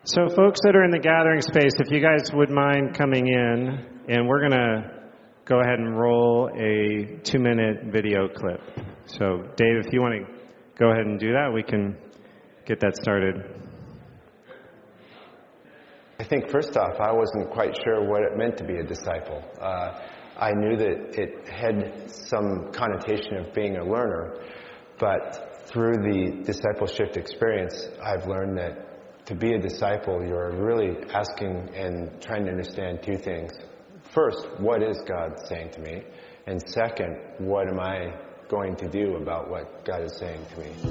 So folks that are in the gathering space, if you guys would mind coming in, and we're going to go ahead and roll a 2-minute video clip. So Dave, if you want to go ahead and do that, we can get that started. I think first off, I wasn't quite sure what it meant to be a disciple. I knew that it had some connotation of being a learner, but through the discipleship experience, I've learned that to be a disciple, you're really asking and trying to understand two things. First, what is God saying to me? And second, what am I going to do about what God is saying to me?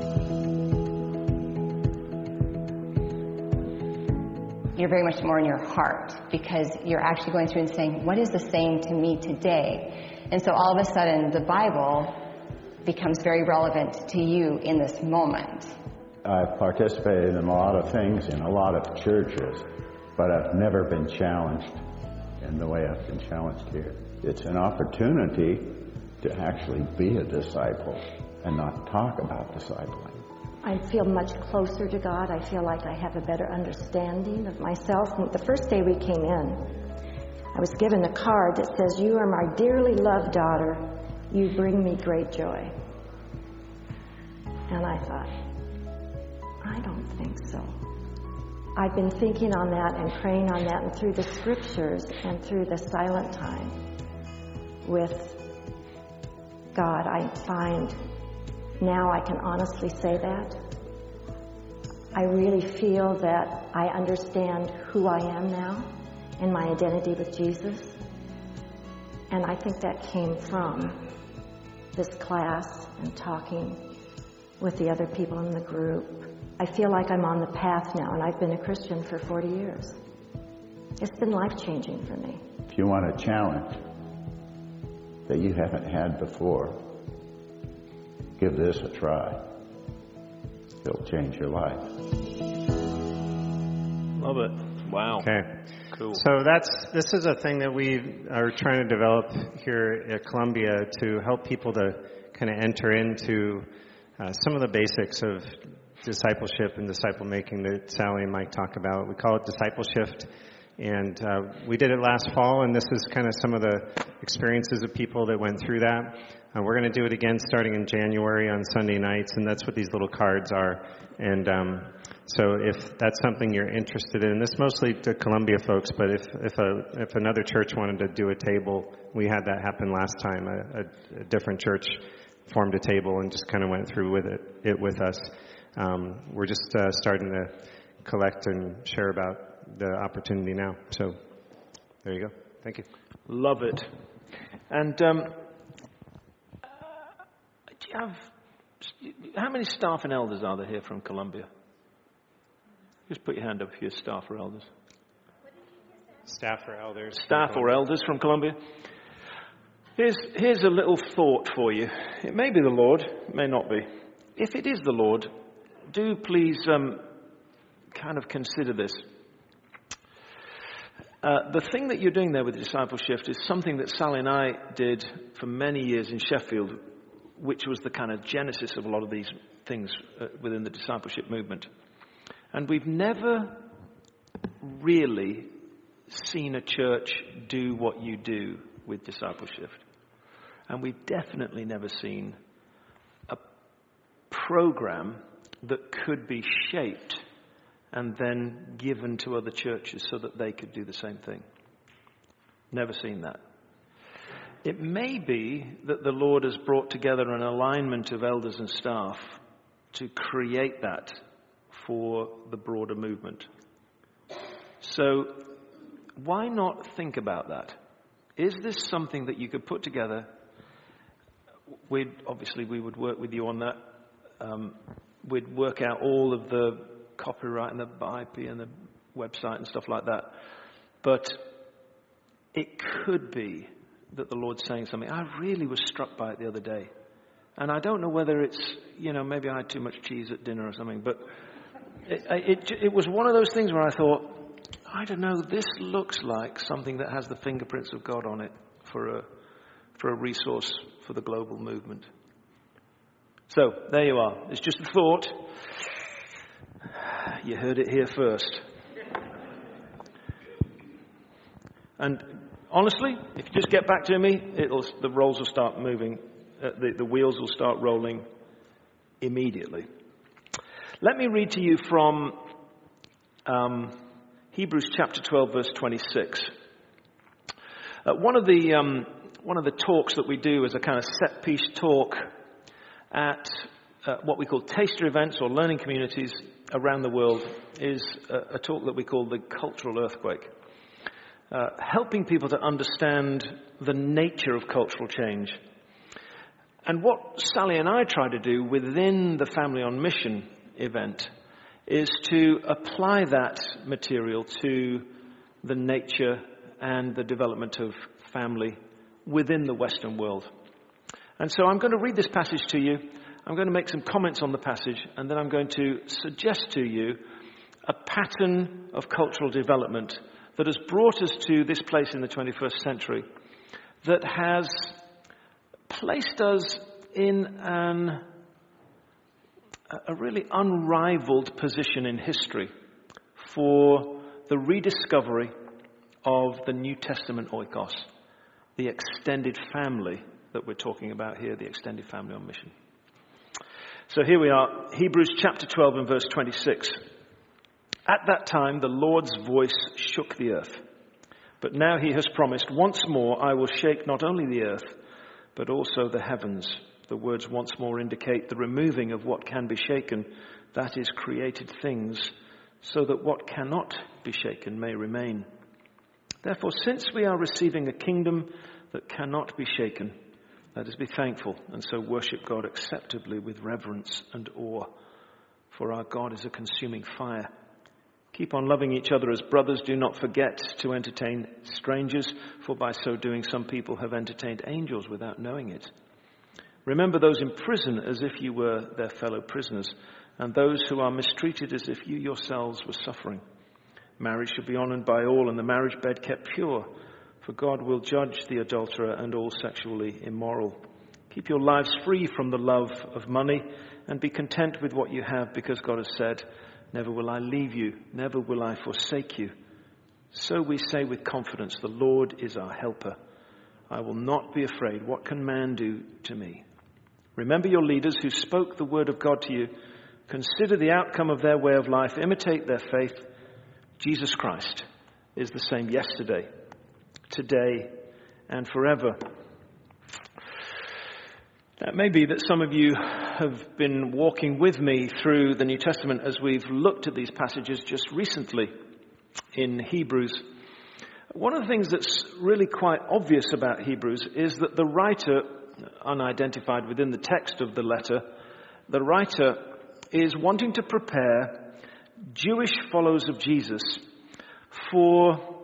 You're very much more in your heart because you're actually going through and saying, what is this saying to me today? And so all of a sudden, the Bible becomes very relevant to you in this moment. I've participated in a lot of things in a lot of churches, but I've never been challenged in the way I've been challenged here. It's an opportunity to actually be a disciple and not talk about discipling. I feel much closer to God. I feel like I have a better understanding of myself. And the first day we came in, I was given a card that says, "You are my dearly loved daughter. You bring me great joy." And I thought, I don't think so. I've been thinking on that and praying on that, and through the scriptures and through the silent time with God, I find now I can honestly say that. I really feel that I understand who I am now and my identity with Jesus. And I think that came from this class and talking with the other people in the group. I feel like I'm on the path now, and I've been a Christian for 40 years. It's been life-changing for me. If you want a challenge that you haven't had before, give this a try. It'll change your life. Love it. Wow. Okay. Cool. So this is a thing that we are trying to develop here at Columbia to help people to kind of enter into some of the basics of discipleship and disciple making that Sally and Mike talk about. We call it Discipleship, and we did it last fall, and this is kind of some of the experiences of people that went through that. We're going to do it again starting in January on Sunday nights, and that's what these little cards are. And so if that's something you're interested in, this mostly to Columbia folks, but if another church wanted to do a table, we had that happen last time. A different church formed a table and just kind of went through with it with us. We're just starting to collect and share about the opportunity now. So there you go. Thank you. Love it. And how many staff and elders are there here from Columbia? Just put your hand up if you're staff or elders. Staff or elders. Staff or elders from Columbia. Here's a little thought for you. It may be the Lord, it may not be. If it is the Lord, do please kind of consider this. The thing that you're doing there with discipleship is something that Sally and I did for many years in Sheffield, which was the kind of genesis of a lot of these things within the discipleship movement. And we've never really seen a church do what you do with discipleship. And we've definitely never seen a program that could be shaped and then given to other churches so that they could do the same thing. Never seen that. It may be that the Lord has brought together an alignment of elders and staff to create that for the broader movement. So why not think about that? Is this something that you could put together? We would work with you on that. We'd work out all of the copyright and the IP and the website and stuff like that. But it could be that the Lord's saying something. I really was struck by it the other day. And I don't know whether it's, maybe I had too much cheese at dinner or something. But it was one of those things where I thought, I don't know, this looks like something that has the fingerprints of God on it for a resource for the global movement. So, there you are. It's just a thought. You heard it here first. And honestly, if you just get back to me, the rolls will start moving, the wheels will start rolling immediately. Let me read to you from Hebrews chapter 12, verse 26. One of the talks that we do as a kind of set-piece talk at what we call taster events or learning communities around the world is a talk that we call the cultural earthquake. Helping people to understand the nature of cultural change. And what Sally and I try to do within the Family on Mission event is to apply that material to the nature and the development of family within the Western world. And so I'm going to read this passage to you. I'm going to make some comments on the passage, and then I'm going to suggest to you a pattern of cultural development that has brought us to this place in the 21st century, that has placed us in a really unrivaled position in history for the rediscovery of the New Testament oikos, the extended family that we're talking about here, the extended family on mission. So here we are, Hebrews chapter 12 and verse 26. At that time, the Lord's voice shook the earth. But now he has promised, once more I will shake not only the earth, but also the heavens. The words once more indicate the removing of what can be shaken, that is, created things, so that what cannot be shaken may remain. Therefore, since we are receiving a kingdom that cannot be shaken, let us be thankful and so worship God acceptably with reverence and awe. For our God is a consuming fire. Keep on loving each other as brothers. Do not forget to entertain strangers, for by so doing some people have entertained angels without knowing it. Remember those in prison as if you were their fellow prisoners, and those who are mistreated as if you yourselves were suffering. Marriage should be honored by all, and the marriage bed kept pure, for God will judge the adulterer and all sexually immoral. Keep your lives free from the love of money, and be content with what you have, because God has said, never will I leave you, never will I forsake you. So we say with confidence, the Lord is our helper. I will not be afraid. What can man do to me? Remember your leaders who spoke the word of God to you. Consider the outcome of their way of life. Imitate their faith. Jesus Christ is the same yesterday, today, and forever. It may be that some of you have been walking with me through the New Testament as we've looked at these passages just recently in Hebrews. One of the things that's really quite obvious about Hebrews is that the writer, unidentified within the text of the letter, the writer is wanting to prepare Jewish followers of Jesus for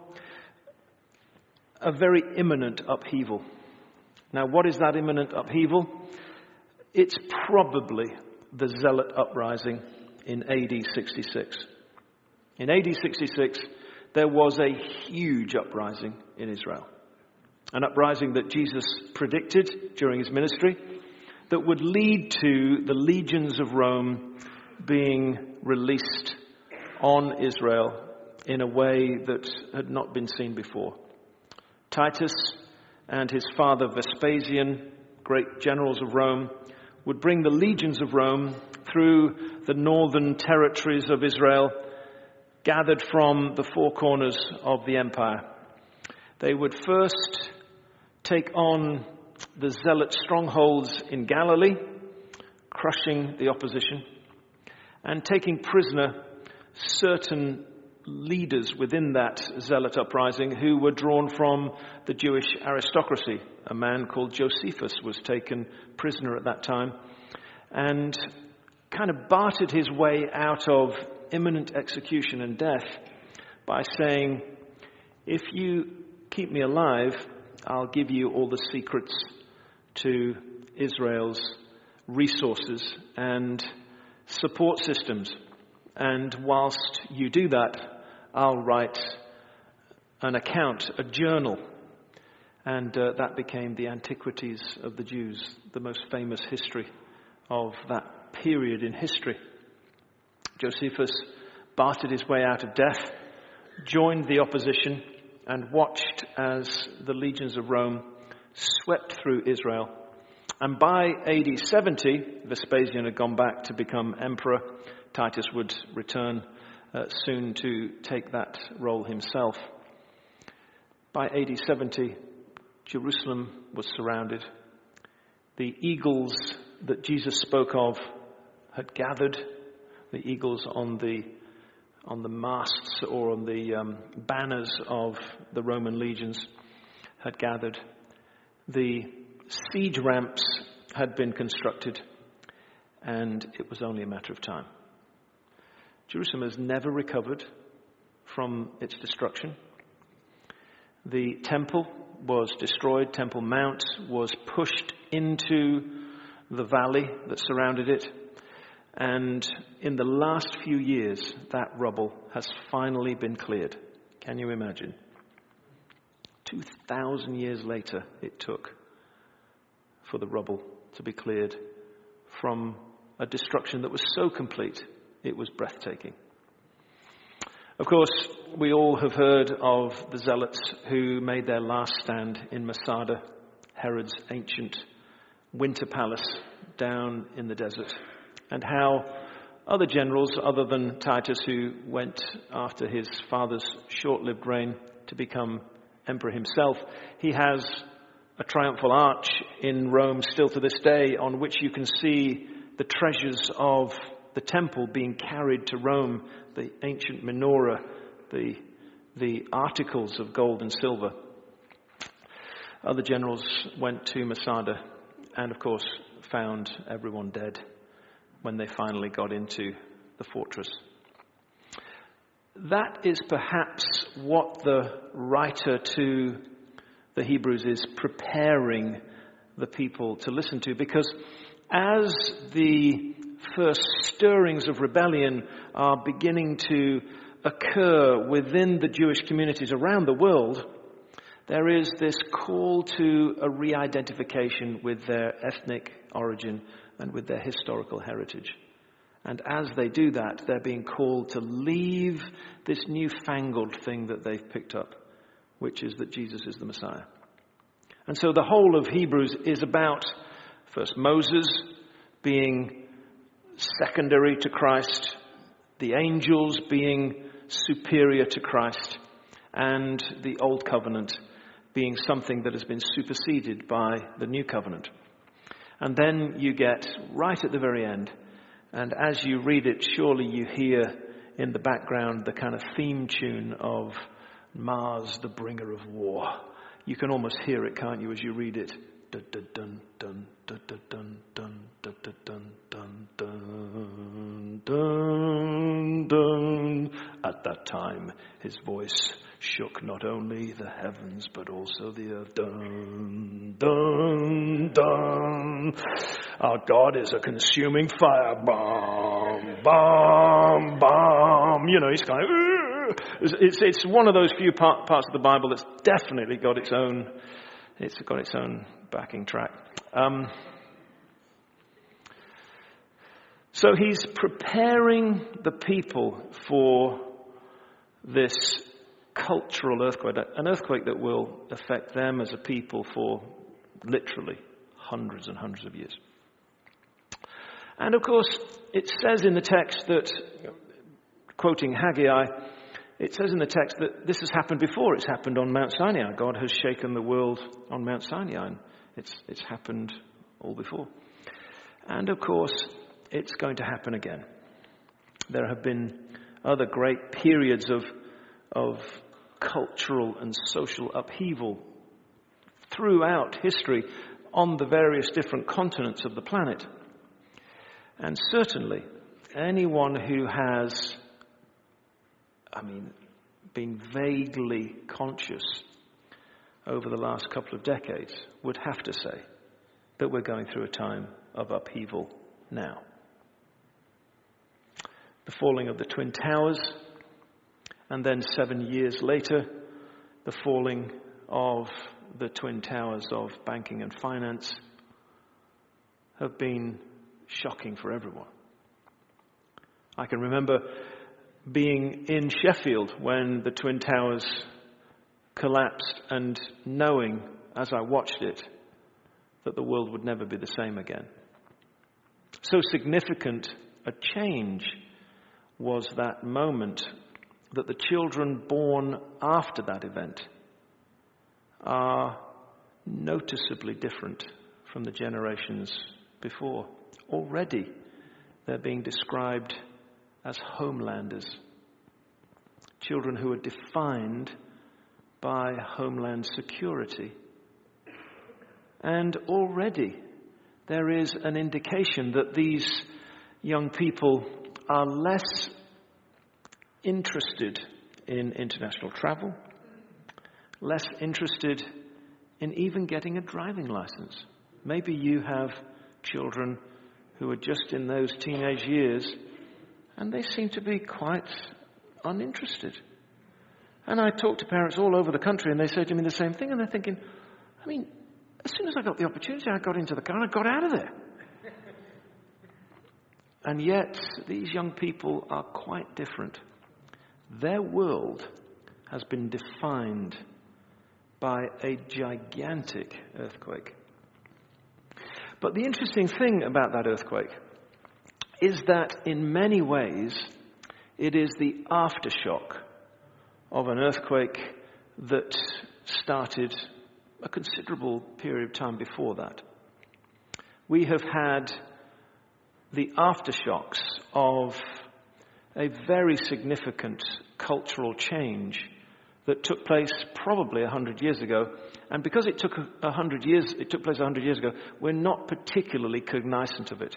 a very imminent upheaval. Now, what is that imminent upheaval? It's probably the Zealot uprising in AD 66. In AD 66, there was a huge uprising in Israel. An uprising that Jesus predicted during his ministry that would lead to the legions of Rome being released on Israel in a way that had not been seen before. Titus and his father Vespasian, great generals of Rome, would bring the legions of Rome through the northern territories of Israel, gathered from the four corners of the empire. They would first take on the Zealot strongholds in Galilee, crushing the opposition, and taking prisoner certain leaders within that Zealot uprising who were drawn from the Jewish aristocracy. A man called Josephus was taken prisoner at that time and kind of bartered his way out of imminent execution and death by saying, if you keep me alive, I'll give you all the secrets to Israel's resources and support systems. And whilst you do that, I'll write an account, a journal. And that became the Antiquities of the Jews, the most famous history of that period in history. Josephus bartered his way out of death, joined the opposition, and watched as the legions of Rome swept through Israel. And by AD 70, Vespasian had gone back to become emperor. Titus would return soon to take that role himself. By AD 70, Jerusalem was surrounded. The eagles that Jesus spoke of had gathered, the eagles on the masts or on the banners of the Roman legions had gathered. The siege ramps had been constructed, and it was only a matter of time. Jerusalem has never recovered from its destruction. The temple was destroyed. Temple Mount was pushed into the valley that surrounded it. And in the last few years, that rubble has finally been cleared. Can you imagine? 2,000 years later, it took for the rubble to be cleared from a destruction that was so complete, it was breathtaking. Of course, we all have heard of the zealots who made their last stand in Masada, Herod's ancient winter palace down in the desert, and how other generals, other than Titus, who went after his father's short-lived reign to become emperor himself, he has a triumphal arch in Rome still to this day on which you can see the treasures of the temple being carried to Rome, the ancient menorah, the articles of gold and silver. Other generals went to Masada and, of course, found everyone dead when they finally got into the fortress. That is perhaps what the writer to the Hebrews is preparing the people to listen to, because as the first stirrings of rebellion are beginning to occur within the Jewish communities around the world, there is this call to a re-identification with their ethnic origin and with their historical heritage. And as they do that, they're being called to leave this newfangled thing that they've picked up, which is that Jesus is the Messiah. And so the whole of Hebrews is about first Moses being secondary to Christ, the angels being superior to Christ, and the old covenant being something that has been superseded by the new covenant. And then you get right at the very end, and as you read it, surely you hear in the background the kind of theme tune of Mars, the bringer of war. You can almost hear it, can't you, as you read it? Dun dun dun dun dun dun dun dun dun dun dun dun. At that time, his voice shook not only the heavens but also the earth. Dun dun dun. Our God is a consuming fire. Bomb, bomb, bomb. You know, he's kind of. It's one of those few parts of the Bible that's definitely got its own. It's got its own backing track. So he's preparing the people for this cultural earthquake, an earthquake that will affect them as a people for literally hundreds and hundreds of years. And of course, it says in the text that, quoting Haggai, it says in the text that this has happened before. It's happened on Mount Sinai. God has shaken the world on Mount Sinai, and it's happened all before. And of course, it's going to happen again. There have been other great periods of cultural and social upheaval throughout history on the various different continents of the planet. And certainly, anyone who has been vaguely conscious over the last couple of decades would have to say that we're going through a time of upheaval now. The falling of the Twin Towers, and then 7 years later, the falling of the Twin Towers of banking and finance, have been shocking for everyone. I can remember being in Sheffield when the Twin Towers collapsed, and knowing as I watched it that the world would never be the same again. So significant a change was that moment that the children born after that event are noticeably different from the generations before. Already they're being described as homelanders, children who are defined by homeland security. And already there is an indication that these young people are less interested in international travel, less interested in even getting a driving license. Maybe you have children who are just in those teenage years, and they seem to be quite uninterested. And I talk to parents all over the country, and they say to me the same thing, and they're thinking, as soon as I got the opportunity, I got into the car and I got out of there. And yet, these young people are quite different. Their world has been defined by a gigantic earthquake. But the interesting thing about that earthquake is that in many ways, it is the aftershock of an earthquake that started a considerable period of time before that. We have had the aftershocks of a very significant cultural change that took place probably 100 years ago. And because it took place 100 years ago, we're not particularly cognizant of it.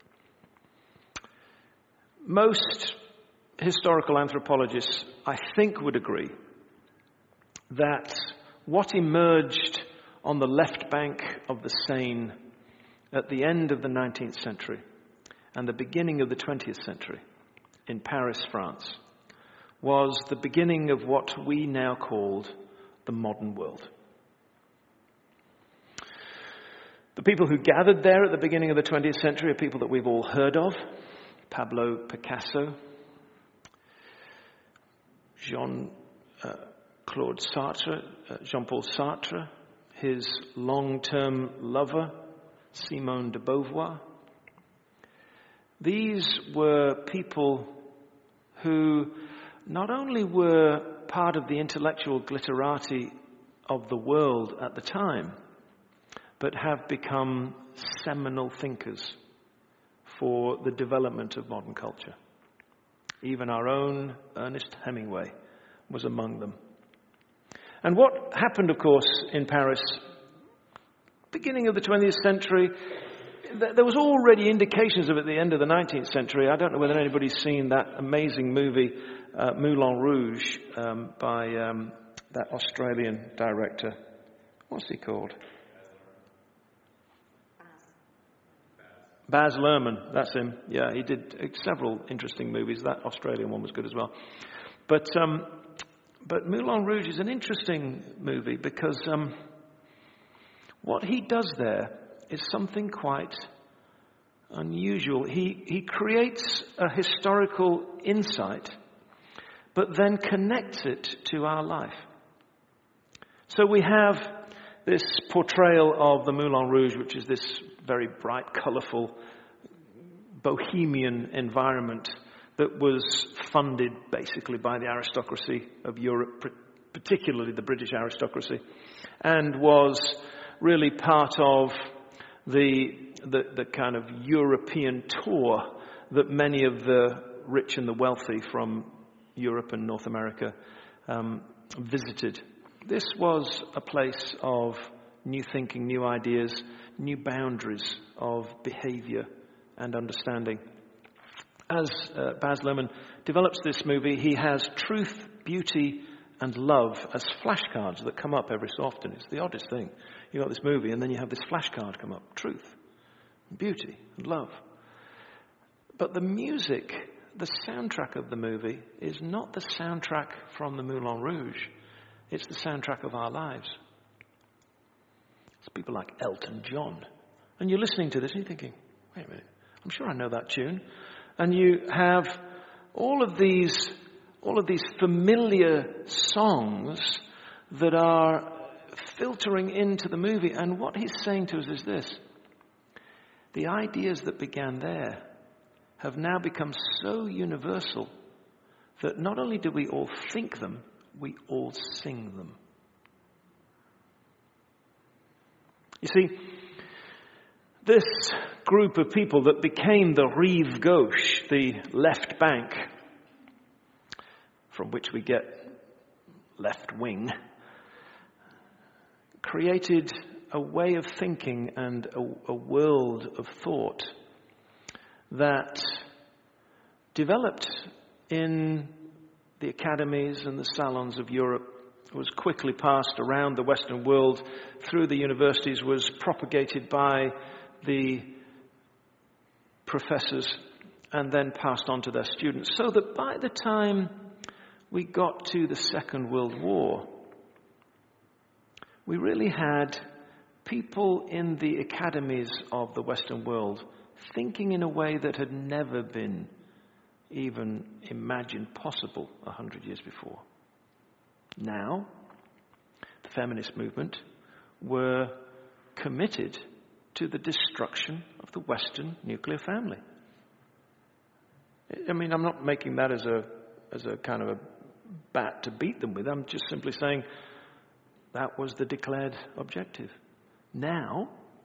Most historical anthropologists, I think, would agree that what emerged on the left bank of the Seine at the end of the 19th century and the beginning of the 20th century in Paris, France, was the beginning of what we now call the modern world. The people who gathered there at the beginning of the 20th century are people that we've all heard of: Pablo Picasso, Jean-Paul Sartre, his long-term lover, Simone de Beauvoir. These were people who not only were part of the intellectual glitterati of the world at the time, but have become seminal thinkers for the development of modern culture. Even our own Ernest Hemingway was among them. And what happened, of course, in Paris, beginning of the 20th century, there was already indications of it at the end of the 19th century. I don't know whether anybody's seen that amazing movie, Moulin Rouge, by that Australian director. What's he called? Baz Luhrmann, that's him. Yeah, he did several interesting movies. That Australian one was good as well. But Moulin Rouge is an interesting movie because what he does there is something quite unusual. He creates a historical insight, but then connects it to our life. So we have this portrayal of the Moulin Rouge, which is this very bright, colourful, bohemian environment that was funded basically by the aristocracy of Europe, particularly the British aristocracy, and was really part of the kind of European tour that many of the rich and the wealthy from Europe and North America visited. This was a place of new thinking, new ideas, new boundaries of behavior and understanding. As Baz Luhrmann develops this movie, he has truth, beauty, and love as flashcards that come up every so often. It's the oddest thing. You've got this movie, and then you have this flashcard come up. Truth, beauty, and love. But the music, the soundtrack of the movie, is not the soundtrack from the Moulin Rouge. It's the soundtrack of our lives. It's people like Elton John. And you're listening to this and you're thinking, wait a minute, I'm sure I know that tune. And you have all of these familiar songs that are filtering into the movie. And what he's saying to us is this: the ideas that began there have now become so universal that not only do we all think them, we all sing them. You see, this group of people that became the Rive Gauche, the left bank, from which we get left wing, created a way of thinking and a world of thought that developed in the academies and the salons of Europe, was quickly passed around the Western world through the universities, was propagated by the professors, and then passed on to their students. So that by the time we got to the Second World War, we really had people in the academies of the Western world thinking in a way that had never been even imagined possible 100 years before. Now, the feminist movement were committed to the destruction of the Western nuclear family. I mean, I'm not making that as a kind of a bat to beat them with. I'm just simply saying that was the declared objective. Now,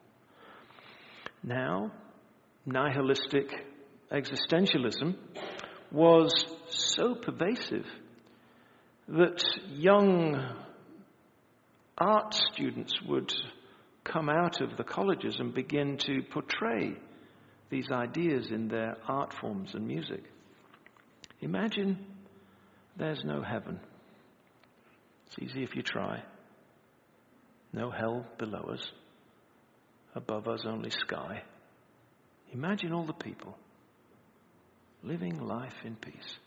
nihilistic existentialism was so pervasive that young art students would come out of the colleges and begin to portray these ideas in their art forms and music. Imagine there's no heaven. It's easy if you try. No hell below us. Above us only sky. Imagine all the people living life in peace.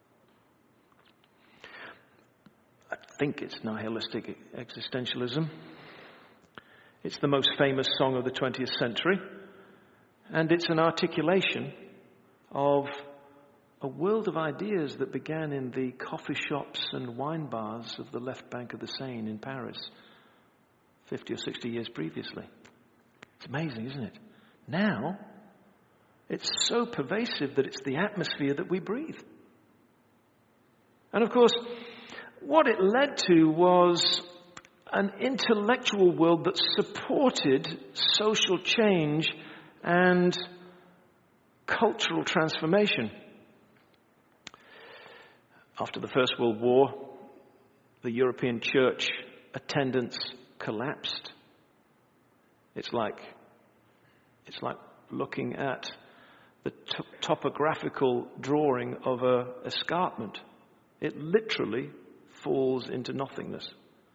I think it's nihilistic existentialism. It's the most famous song of the 20th century, and it's an articulation of a world of ideas that began in the coffee shops and wine bars of the left bank of the Seine in Paris 50 or 60 years previously. It's amazing, isn't it? Now, it's so pervasive that it's the atmosphere that we breathe. And of course, what it led to was an intellectual world that supported social change and cultural transformation. After the First World War, the European church attendance collapsed. It's like looking at the topographical drawing of an escarpment. It literally falls into nothingness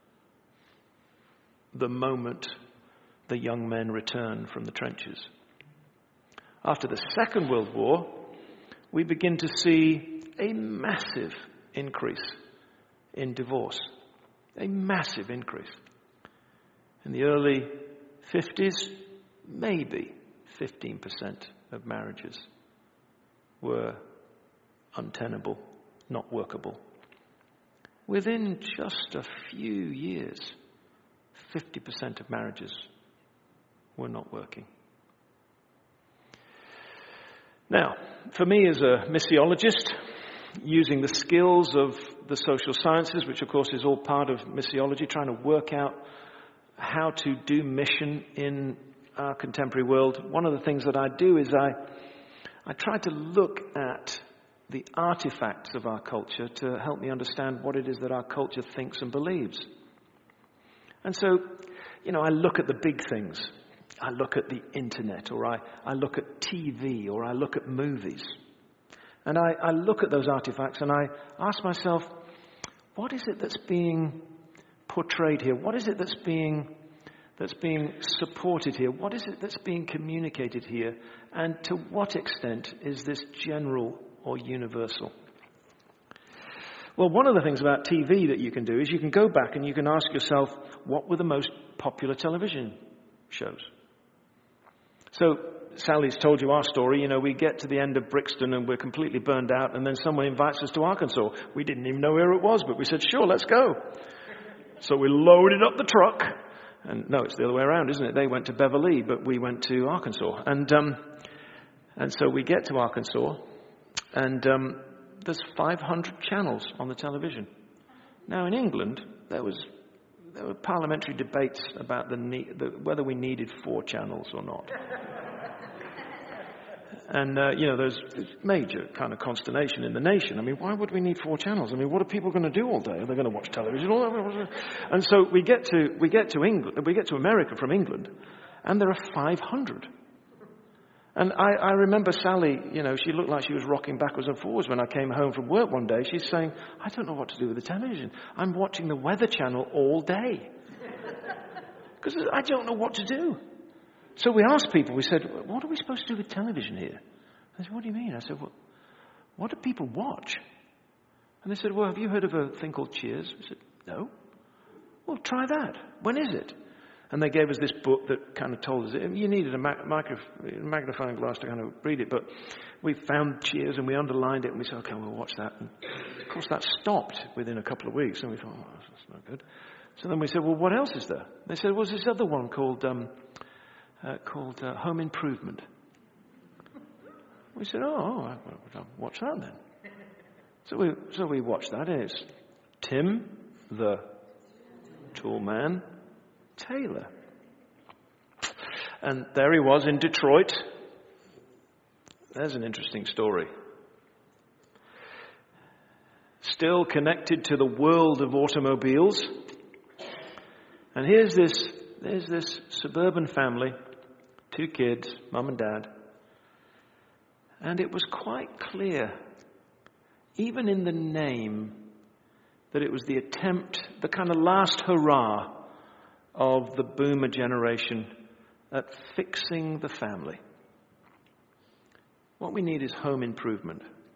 the moment the young men return from the trenches. After the Second World War, we begin to see a massive increase in divorce. A massive increase. In the early 50s, maybe 15% of marriages were untenable, not workable. Within just a few years, 50% of marriages were not working. Now, for me as a missiologist, using the skills of the social sciences, which of course is all part of missiology, trying to work out how to do mission in our contemporary world, one of the things that I do is I try to look at the artifacts of our culture to help me understand what it is that our culture thinks and believes. And so, I look at the big things. I look at the internet, or I look at TV, or I look at movies. And I look at those artifacts and I ask myself, what is it that's being portrayed here? What is it that's being supported here? What is it that's being communicated here? And to what extent is this general or universal? Well, one of the things about TV that you can do is you can go back and you can ask yourself, what were the most popular television shows? So Sally's told you our story. We get to the end of Brixton and we're completely burned out, and then someone invites us to Arkansas. We didn't even know where it was, but we said, sure, let's go. So we loaded up the truck. And no, it's the other way around, isn't it? They went to Beverly, but we went to Arkansas. And so we get to Arkansas, and there's 500 channels on the television. Now, in England, there were parliamentary debates about whether we needed 4 channels or not. And, there's major kind of consternation in the nation. I mean, why would we need 4 channels? I mean, what are people going to do all day? Are they going to watch television? And so we get to England, we get to America from England, and there are 500. And I remember Sally, she looked like she was rocking backwards and forwards when I came home from work one day. She's saying, I don't know what to do with the television. I'm watching the Weather Channel all day. Because I don't know what to do. So we asked people, we said, what are we supposed to do with television here? They said, what do you mean? I said, well, what do people watch? And they said, well, have you heard of a thing called Cheers? I said, no. Well, try that. When is it? And they gave us this book that kind of told us, you needed a magnifying glass to kind of read it, but we found Cheers and we underlined it and we said, okay, we'll watch that. And of course, that stopped within a couple of weeks and we thought, oh, that's not good. So then we said, well, what else is there? They said, well, there's this other one called Home Improvement. We said, I'll watch that then. So we watched that, and it's Tim, the tall man, Taylor. And there he was in Detroit. There's an interesting story. Still connected to the world of automobiles. And there's this suburban family, 2 kids, mum and dad. And it was quite clear, even in the name, that it was the attempt, the kind of last hurrah of the boomer generation at fixing the family. What we need is home improvement.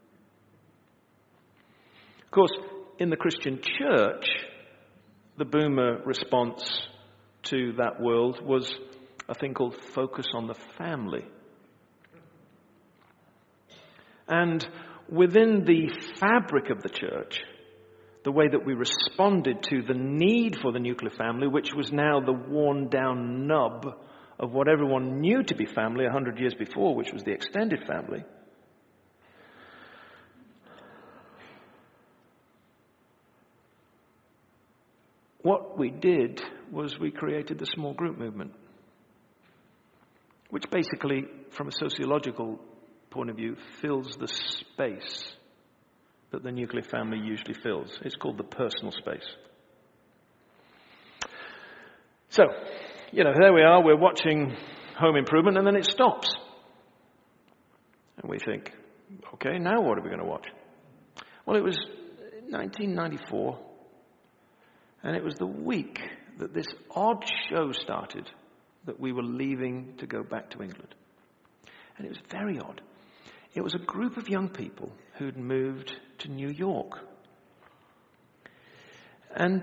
Of course, in the Christian church, the boomer response to that world was a thing called focus on the family. And within the fabric of the church, the way that we responded to the need for the nuclear family, which was now the worn-down nub of what everyone knew to be family 100 years before, which was the extended family, what we did was we created the small group movement, which basically, from a sociological point of view, fills the space that the nuclear family usually fills. It's called the personal space. So, there we are, we're watching Home Improvement, and then it stops. And we think, okay, now what are we going to watch? Well, it was 1994, and it was the week that this odd show started that we were leaving to go back to England. And it was very odd. It was a group of young people who'd moved to New York. And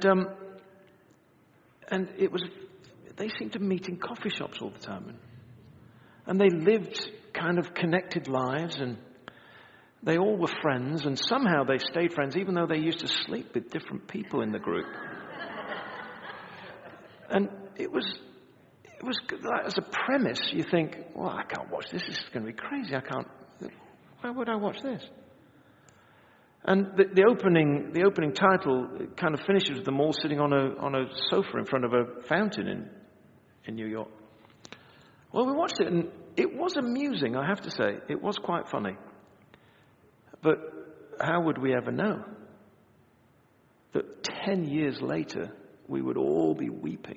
they seemed to meet in coffee shops all the time. And they lived kind of connected lives, and they all were friends, and somehow they stayed friends, even though they used to sleep with different people in the group. And it was as a premise, you think, well, I can't watch this. This is going to be crazy. Why would I watch this? And the opening title kind of finishes with them all sitting on a sofa in front of a fountain in New York. Well, we watched it, and it was amusing, I have to say. It was quite funny. But how would we ever know that 10 years later we would all be weeping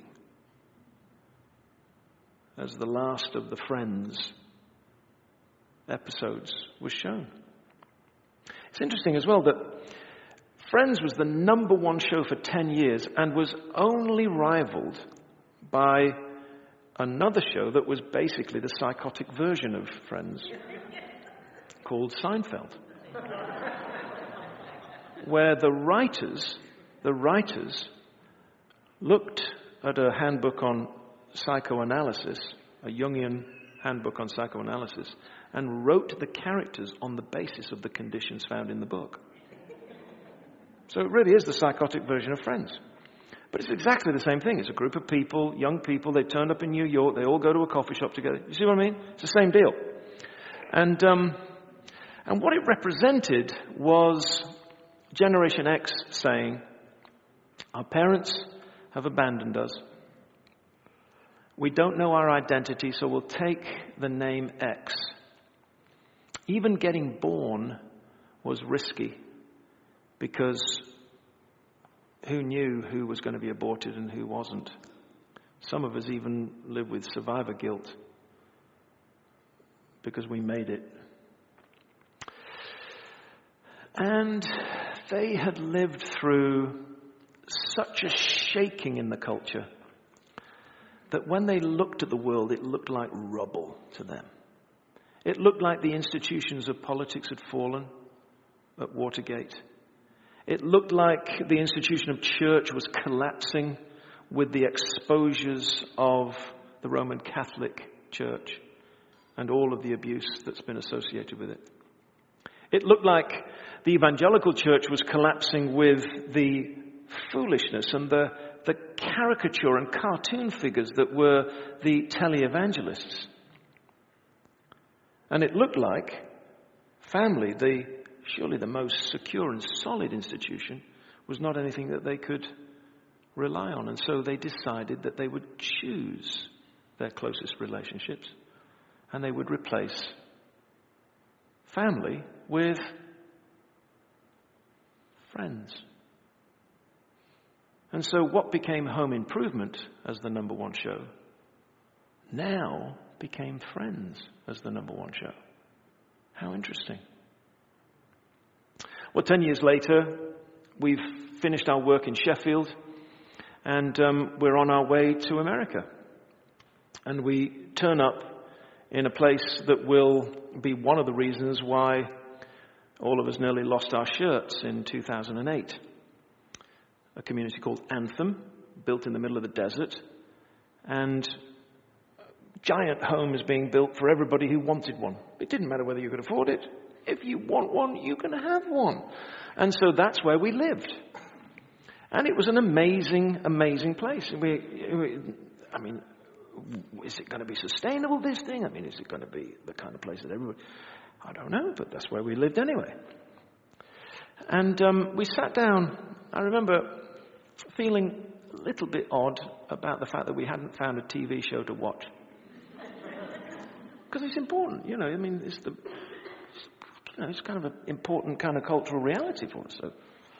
as the last of the Friends episodes was shown? It's interesting as well that Friends was the #1 show for 10 years and was only rivaled by another show that was basically the psychotic version of Friends called Seinfeld, where the writers looked at a handbook on psychoanalysis, a Jungian handbook on psychoanalysis, and wrote the characters on the basis of the conditions found in the book. So it really is the psychotic version of Friends. But it's exactly the same thing. It's a group of people, young people, they've turned up in New York, they all go to a coffee shop together. You see what I mean? It's the same deal. And what it represented was Generation X saying, our parents have abandoned us. We don't know our identity, so we'll take the name X. Even getting born was risky because who knew who was going to be aborted and who wasn't? Some of us even live with survivor guilt because we made it. And they had lived through such a shaking in the culture that when they looked at the world, it looked like rubble to them. It looked like the institutions of politics had fallen at Watergate. It looked like the institution of church was collapsing with the exposures of the Roman Catholic Church and all of the abuse that's been associated with it. It looked like the evangelical church was collapsing with the foolishness and the caricature and cartoon figures that were the televangelists. And it looked like family, surely the most secure and solid institution, was not anything that they could rely on. And so they decided that they would choose their closest relationships and they would replace family with friends. And so what became Home Improvement as the number one show now became Friends as the number one show. How interesting. Well, 10 years later, we've finished our work in Sheffield and we're on our way to America. And we turn up in a place that will be one of the reasons why all of us nearly lost our shirts in 2008. A community called Anthem, built in the middle of the desert, and giant homes being built for everybody who wanted one. It didn't matter whether you could afford it. If you want one, you can have one. And so that's where we lived. And it was an amazing, amazing place. I mean, is it going to be sustainable, this thing? I mean, is it going to be the kind of place that everybody... I don't know, but that's where we lived anyway. And we sat down. I remember feeling a little bit odd about the fact that we hadn't found a TV show to watch. Because it's important, you know. I mean, it's kind of an important kind of cultural reality for us.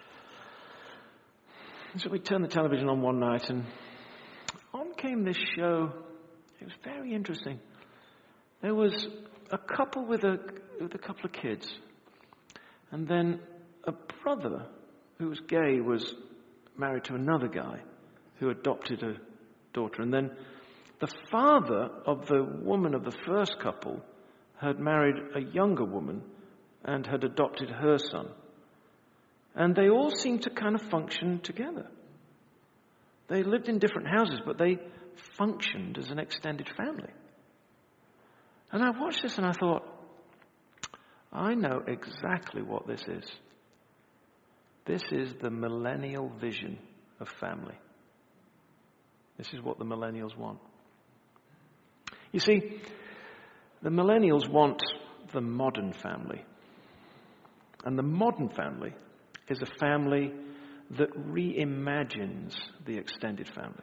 So we turned the television on one night, and on came this show. It was very interesting. There was a couple with a couple of kids, and then a brother who was gay was married to another guy who adopted a daughter, and then the father of the woman of the first couple had married a younger woman and had adopted her son. And they all seemed to kind of function together. They lived in different houses, but they functioned as an extended family. And I watched this and I thought, I know exactly what this is. This is the millennial vision of family. This is what the millennials want. You see, the millennials want the modern family. And the modern family is a family that reimagines the extended family.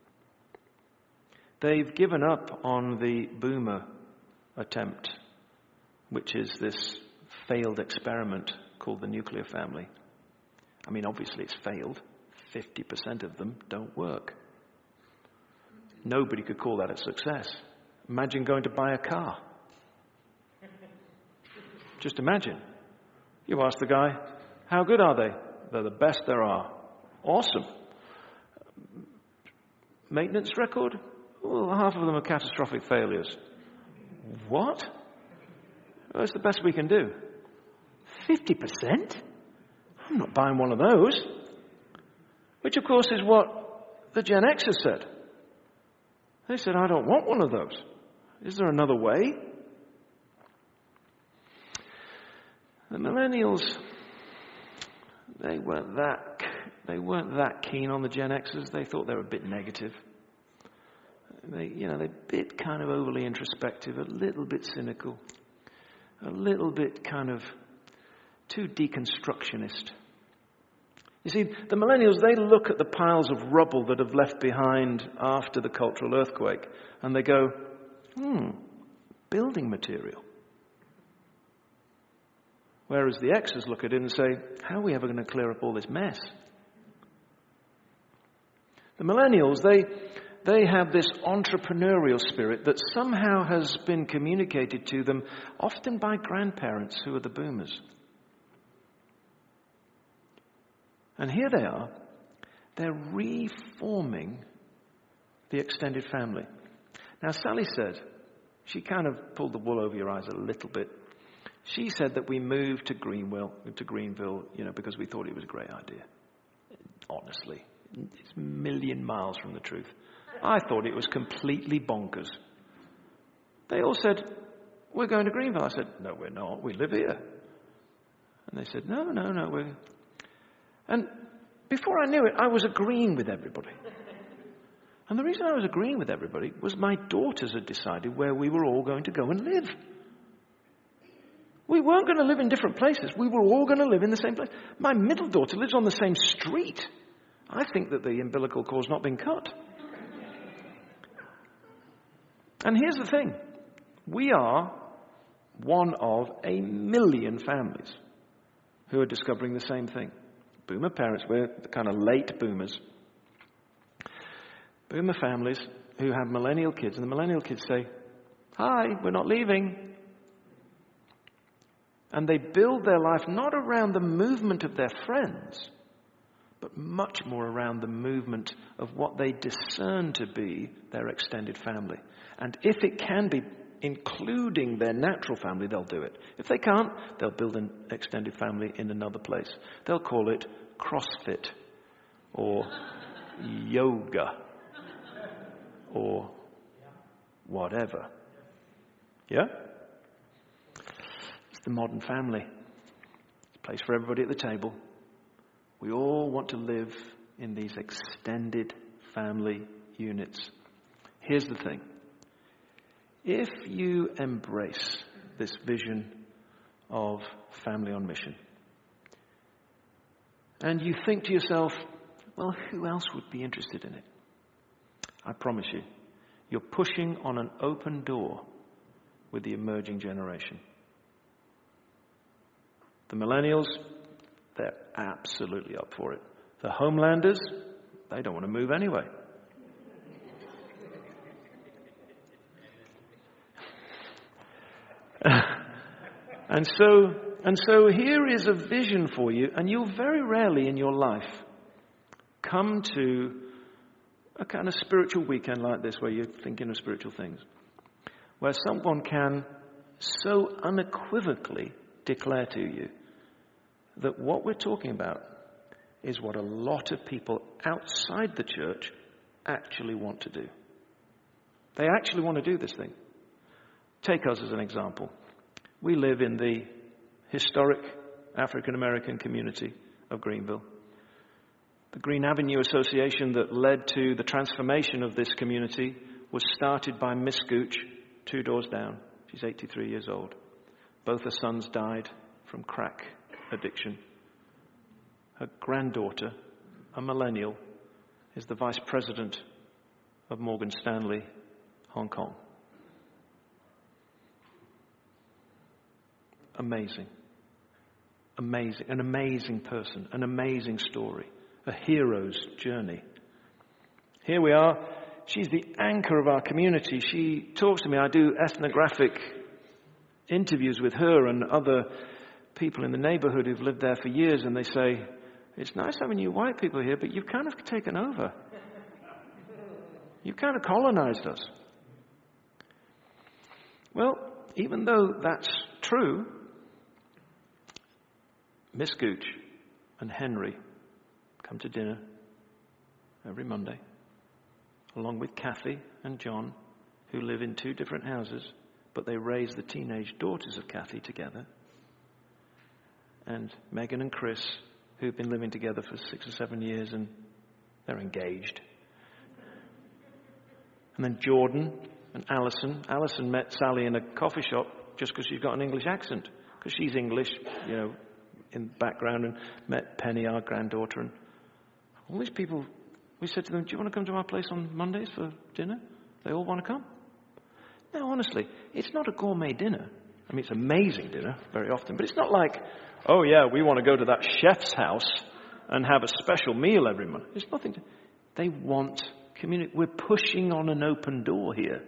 They've given up on the boomer attempt, which is this failed experiment called the nuclear family. I mean, obviously it's failed. 50% of them don't work. Nobody could call that a success. Imagine going to buy a car. Just imagine. You ask the guy, how good are they? They're the best there are. Awesome. Maintenance record? Well, half of them are catastrophic failures. What? Well, it's the best we can do. 50%? I'm not buying one of those. Which, of course, is what the Gen Xers said. They said, I don't want one of those. Is there another way? The millennials, they They weren't that keen on the Gen Xers. They thought they were a bit negative. They're a bit kind of overly introspective, a little bit cynical, a little bit kind of too deconstructionist. You see, the millennials, they look at the piles of rubble that have left behind after the cultural earthquake, and they go, building material. Whereas the Xers look at it and say, how are we ever going to clear up all this mess? The millennials, they have this entrepreneurial spirit that somehow has been communicated to them, often by grandparents who are the boomers. And here they are. They're reforming the extended family. Now, Sally said, she kind of pulled the wool over your eyes a little bit. She said that we moved to Greenville, because we thought it was a great idea. Honestly, it's a million miles from the truth. I thought it was completely bonkers. They all said, we're going to Greenville. I said, no, we're not. We live here. And they said, no, we're... And before I knew it, I was agreeing with everybody. And the reason I was agreeing with everybody was my daughters had decided where we were all going to go and live. We weren't going to live in different places. We were all going to live in the same place. My middle daughter lives on the same street. I think that the umbilical cord's not been cut. And here's the thing. We are one of 1 million families who are discovering the same thing. Boomer parents, we're the kind of late boomers. Boomer families who have millennial kids, and the millennial kids say, hi, we're not leaving. And they build their life not around the movement of their friends, but much more around the movement of what they discern to be their extended family. And if it can be including their natural family, they'll do it. If they can't, they'll build an extended family in another place. They'll call it CrossFit or yoga or whatever. Yeah? It's the modern family. It's a place for everybody at the table. We all want to live in these extended family units. Here's the thing. If you embrace this vision of family on mission, and you think to yourself, well, who else would be interested in it? I promise you, you're pushing on an open door with the emerging generation. The millennials, they're absolutely up for it. The homelanders, they don't want to move anyway. And so here is a vision for you, and you'll very rarely in your life come to a kind of spiritual weekend like this where you're thinking of spiritual things, where someone can so unequivocally declare to you that what we're talking about is what a lot of people outside the church actually want to do. They actually want to do this thing. Take us as an example. We live in the historic African-American community of Greenville. The Green Avenue Association that led to the transformation of this community was started by Miss Gooch, 2 doors down. She's 83 years old. Both her sons died from crack addiction. Her granddaughter, a millennial, is the vice president of Morgan Stanley, Hong Kong. Amazing. Amazing. An amazing person. An amazing story. A hero's journey. Here we are. She's the anchor of our community. She talks to me. I do ethnographic interviews with her and other people in the neighborhood who've lived there for years, and they say, it's nice having you white people here, but you've kind of taken over. You've kind of colonized us. Well, even though that's true, Miss Gooch and Henry come to dinner every Monday, along with Kathy and John, who live in 2 different houses, but they raise the teenage daughters of Kathy together. And Megan and Chris, who've been living together for 6 or 7 years and they're engaged. And then Jordan and Alison. Alison met Sally in a coffee shop just because she's got an English accent. Because she's English, in the background, and met Penny, our granddaughter. And all these people, we said to them, do you want to come to our place on Mondays for dinner? They all want to come. Now, honestly, it's not a gourmet dinner. I mean, it's amazing dinner very often, but it's not like, oh yeah, we want to go to that chef's house and have a special meal every month. It's nothing. They want community. We're pushing on an open door here.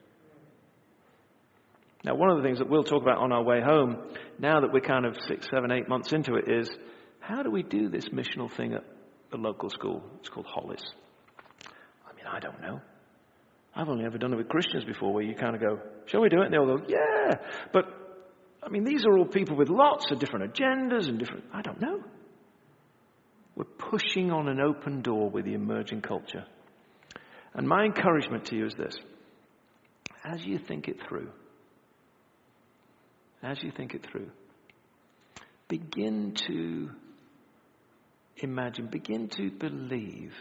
Now, one of the things that we'll talk about on our way home, now that we're kind of 6, 7, 8 months into it, is how do we do this missional thing at the local school? It's called Hollis. I mean, I don't know. I've only ever done it with Christians before, where you kind of go, shall we do it? And they all go, yeah. But, I mean, these are all people with lots of different agendas and different, I don't know. We're pushing on an open door with the emerging culture. And my encouragement to you is this. As you think it through, begin to imagine, begin to believe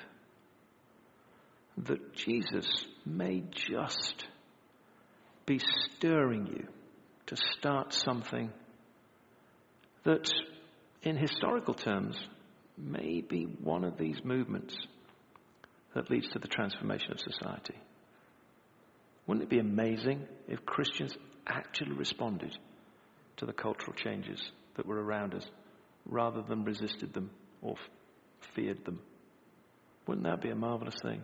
that Jesus may just be stirring you to start something that, in historical terms, may be one of these movements that leads to the transformation of society. Wouldn't it be amazing if Christians actually responded to the cultural changes that were around us rather than resisted them or feared them? Wouldn't that be a marvelous thing?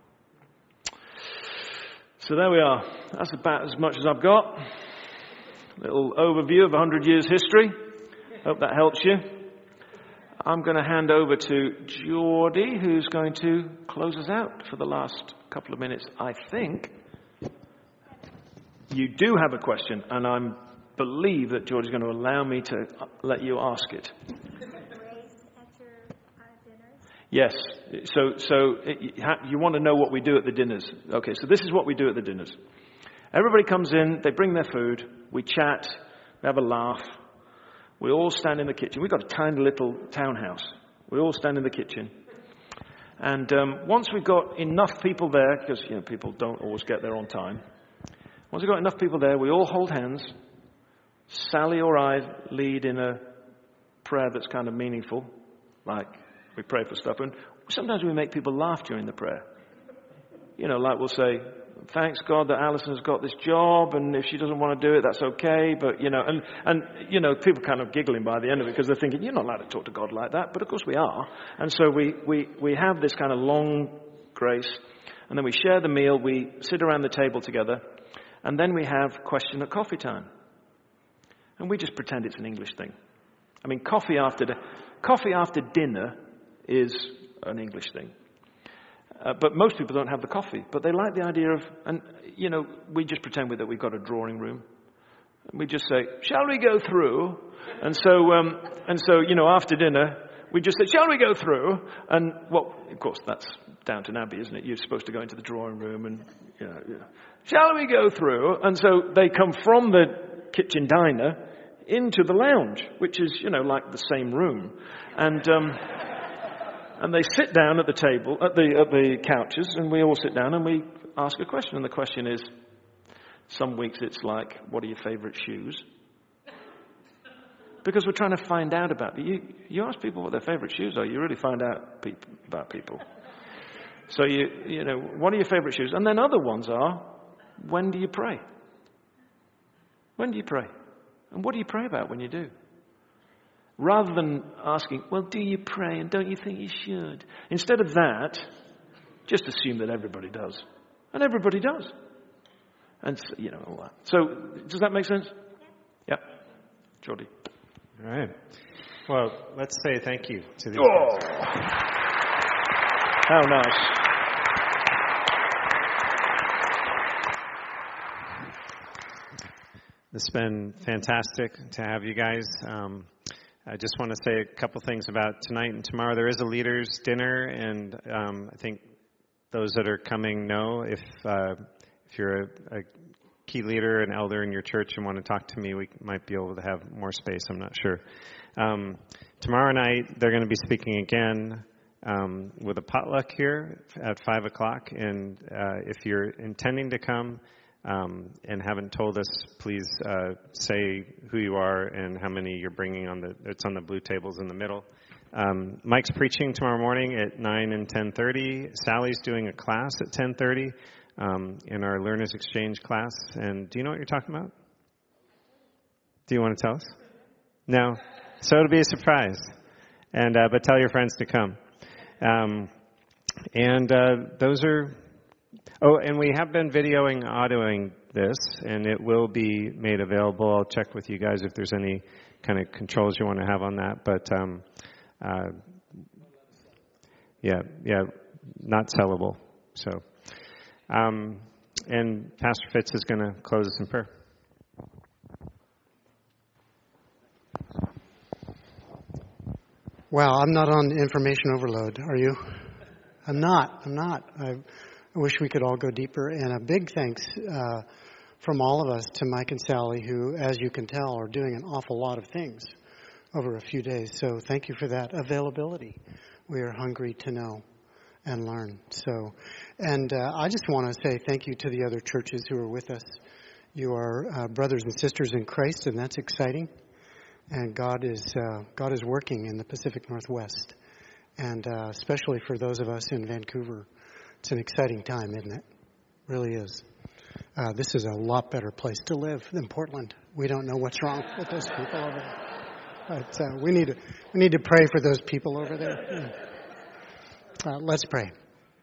So there we are. That's about as much as I've got. Little overview of 100 years history. Hope that helps you. I'm going to hand over to Geordie, who's going to close us out for the last couple of minutes. I think you do have a question, and I believe that Geordie's going to allow me to let you ask it. Yes. So you want to know what we do at the dinners. Okay, so this is what we do at the dinners. Everybody comes in, they bring their food, we chat, we have a laugh. We all stand in the kitchen. We've got a tiny little townhouse. We all stand in the kitchen. And once we've got enough people there, because people don't always get there on time. Once we've got enough people there, we all hold hands. Sally or I lead in a prayer that's kind of meaningful, like we pray for stuff. And sometimes we make people laugh during the prayer. Like we'll say, thanks God that Alison has got this job, and if she doesn't want to do it, that's okay. But, and people kind of giggling by the end of it because they're thinking, you're not allowed to talk to God like that. But of course we are. And so we have this kind of long grace, and then we share the meal, we sit around the table together, and then we have question at coffee time. And we just pretend it's an English thing. I mean, coffee after dinner is an English thing. But most people don't have the coffee. But they like the idea of, and we just pretend that we've got a drawing room. And we just say, shall we go through? And so after dinner, we just say, shall we go through? And of course, that's Downton Abbey, isn't it? You're supposed to go into the drawing room and, shall we go through? And so they come from the kitchen diner into the lounge, which is, like the same room. And they sit down at the table, at the couches, and we all sit down and we ask a question. And the question is, some weeks it's like, what are your favorite shoes? Because we're trying to find out about you. You ask people what their favorite shoes are, you really find out about people. So what are your favorite shoes? And then other ones are, when do you pray? When do you pray? And what do you pray about when you do? Rather than asking, well, do you pray and don't you think you should? Instead of that, just assume that everybody does. And everybody does. And, all that. So, does that make sense? Yeah. Geordie. All right. Well, let's say thank you to these guys. How nice. It's been fantastic to have you guys. I just want to say a couple things about tonight and tomorrow. There is a leaders' dinner, and I think those that are coming know if you're a key leader, an elder in your church, and want to talk to me, we might be able to have more space. I'm not sure. Tomorrow night, they're going to be speaking again with a potluck here at 5 o'clock. And if you're intending to come and haven't told us, please say who you are and how many you're bringing. It's on the blue tables in the middle. Mike's preaching tomorrow morning at 9 and 10:30. Sally's doing a class at 10:30 in our Learners Exchange class. And do you know what you're talking about? Do you want to tell us? No? So it'll be a surprise. And but tell your friends to come. Those are... Oh, and we have been audioing this, and it will be made available. I'll check with you guys if there's any kind of controls you want to have on that. But, not sellable. So, and Pastor Fitz is going to close us in prayer. Well, I'm not on information overload, are you? I'm not. I wish we could all go deeper. And a big thanks from all of us to Mike and Sally, who, as you can tell, are doing an awful lot of things over a few days. So thank you for that availability. We are hungry to know and learn. So, and I just want to say thank you to the other churches who are with us. You are brothers and sisters in Christ, and that's exciting. And God is working in the Pacific Northwest, and especially for those of us in Vancouver, it's an exciting time, isn't it? Really is. This is a lot better place to live than Portland. We don't know what's wrong with those people over there, but we need to pray for those people over there. Let's pray.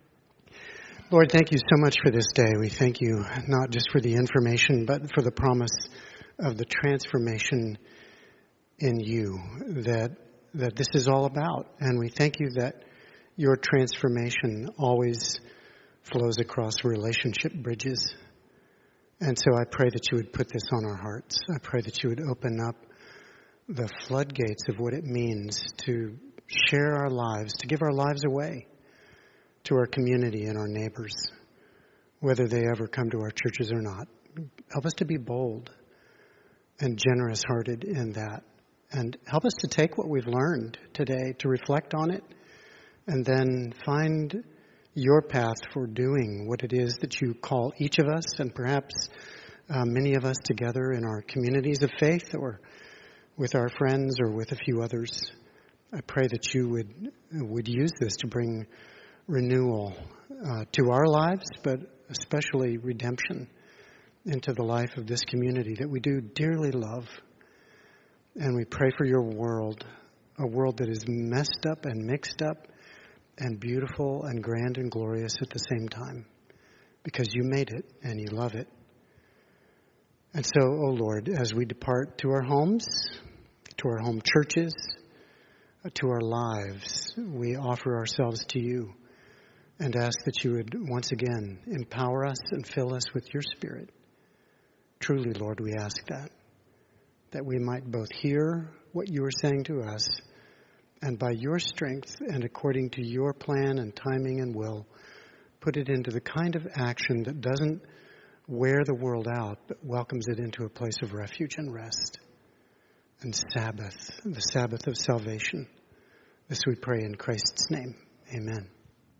Lord, thank you so much for this day. We thank you not just for the information, but for the promise of the transformation in you that this is all about. And we thank you that your transformation always flows across relationship bridges. And so I pray that you would put this on our hearts. I pray that you would open up the floodgates of what it means to share our lives, to give our lives away to our community and our neighbors, whether they ever come to our churches or not. Help us to be bold and generous-hearted in that. And help us to take what we've learned today, to reflect on it, and then find your path for doing what it is that you call each of us, and perhaps many of us together in our communities of faith, or with our friends, or with a few others. I pray that you would use this to bring renewal to our lives, but especially redemption into the life of this community that we do dearly love. And we pray for your world, a world that is messed up and mixed up and beautiful and grand and glorious at the same time, because you made it and you love it. And so, oh Lord, as we depart to our homes, to our home churches, to our lives, we offer ourselves to you and ask that you would once again empower us and fill us with your Spirit. Truly, Lord, we ask that we might both hear what you are saying to us, and by your strength and according to your plan and timing and will, put it into the kind of action that doesn't wear the world out, but welcomes it into a place of refuge and rest and Sabbath, the Sabbath of salvation. This we pray in Christ's name. Amen.